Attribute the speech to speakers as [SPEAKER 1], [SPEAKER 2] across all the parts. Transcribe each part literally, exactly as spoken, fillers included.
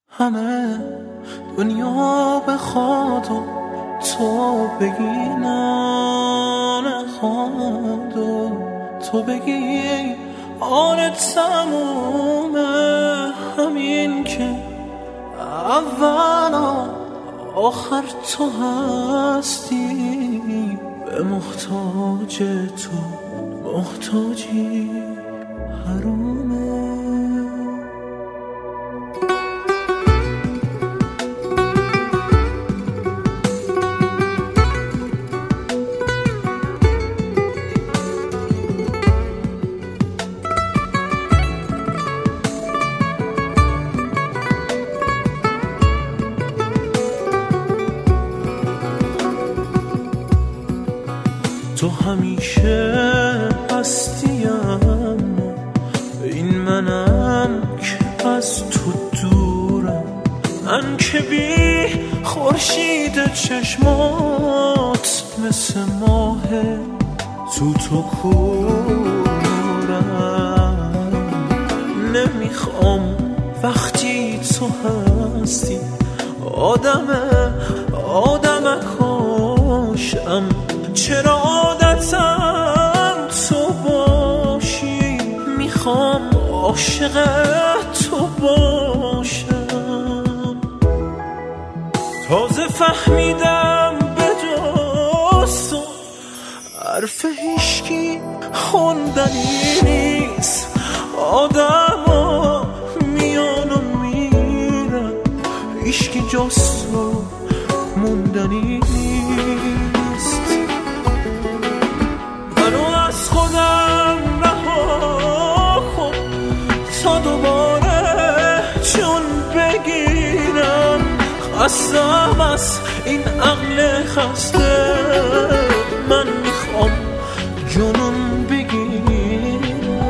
[SPEAKER 1] همه دنیا بخواد و تو بگی نه نخواد و تو بگی آن تمومه، همین که اول آخر تو هستی، به محتاج تو محتاجی حرومه. تو همیشه هستیم، این منم که از تو دورم، من که بی خورشید چشمات مثل ماه تو تو کورم. نمیخوام وقتی تو هستی آدمه آدمکاشم، چرا عادتم تو باشی، میخوام عاشق تو باشم. تازه فهمیدم به جز تو حرف هیشکی خوندنی نیست، آدم ها میان و میرن، هیشکی جز تو موندنی نیست. از خودم رها کن تا دوباره چون بگیرم، خستم از این عقل خسته، من میخوام جنون بگیرم.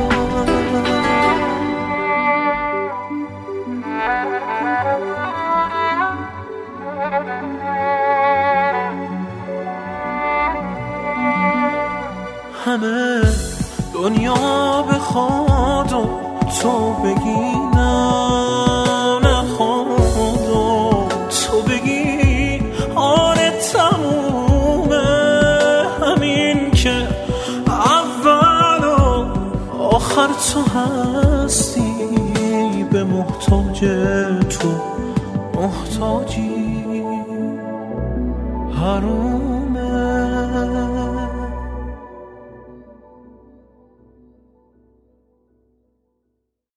[SPEAKER 1] همه دنیا بخواد و تو بگی نه نخواد و تو بگی آره تمومه، همین که اول و آخر تو هستی، به محتاج تو محتاجی حرومه.